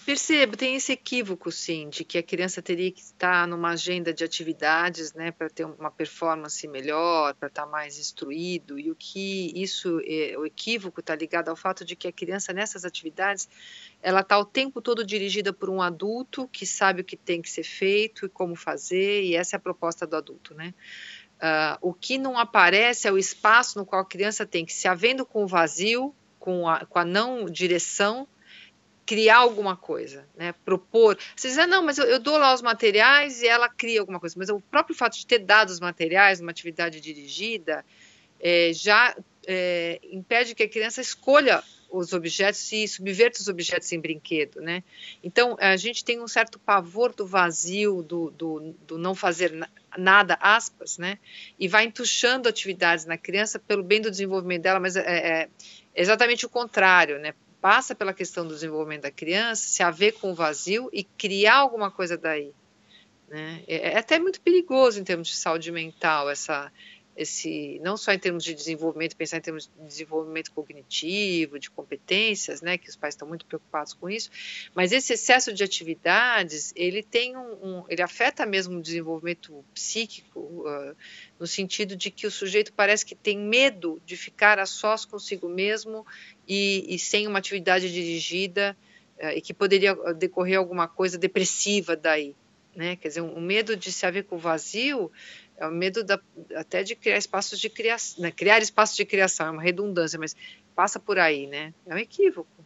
Percebo, tem esse equívoco, sim, de que a criança teria que estar numa agenda de atividades, né, para ter uma performance melhor, para estar mais instruído, e o que isso, o equívoco está ligado ao fato de que a criança nessas atividades, ela está o tempo todo dirigida por um adulto que sabe o que tem que ser feito e como fazer, e essa é a proposta do adulto, né. O que não aparece é o espaço no qual a criança tem que, se havendo com o vazio, com a não direção, criar alguma coisa, né, propor. Você diz: "Ah, não, mas eu dou lá os materiais e ela cria alguma coisa", mas o próprio fato de ter dado os materiais numa atividade dirigida, já, impede que a criança escolha os objetos e subverta os objetos em brinquedo, né. Então, a gente tem um certo pavor do vazio, do não fazer nada, aspas, né, e vai entuchando atividades na criança pelo bem do desenvolvimento dela, mas é exatamente o contrário, né. Passa pela questão do desenvolvimento da criança, se haver com o vazio e criar alguma coisa daí, né. É até muito perigoso em termos de saúde mental esse não só em termos de desenvolvimento, pensar em termos de desenvolvimento cognitivo, de competências, né, que os pais estão muito preocupados com isso, mas esse excesso de atividades, ele tem ele afeta mesmo o desenvolvimento psíquico, no sentido de que o sujeito parece que tem medo de ficar a sós consigo mesmo e sem uma atividade dirigida, e que poderia decorrer alguma coisa depressiva daí, né, quer dizer, um medo de se haver com o vazio, é o medo até de criar espaços de criação, né, criar espaços de criação, é uma redundância, mas passa por aí, né, é um equívoco.